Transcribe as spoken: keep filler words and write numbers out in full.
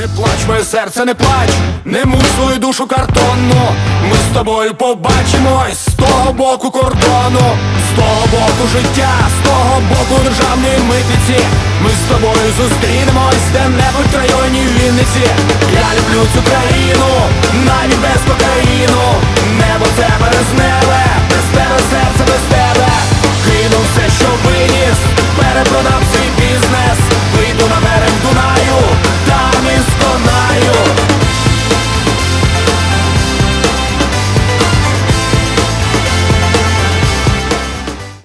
Не плач, моє серце, не плач, не муч свою душу картонну. Ми з тобою побачимось з того боку кордону, з того боку життя, з того боку державної митниці. Ми з тобою зустрінемось де-небудь в районі Вінниці. Я люблю цю країну, навіть без кокаїну.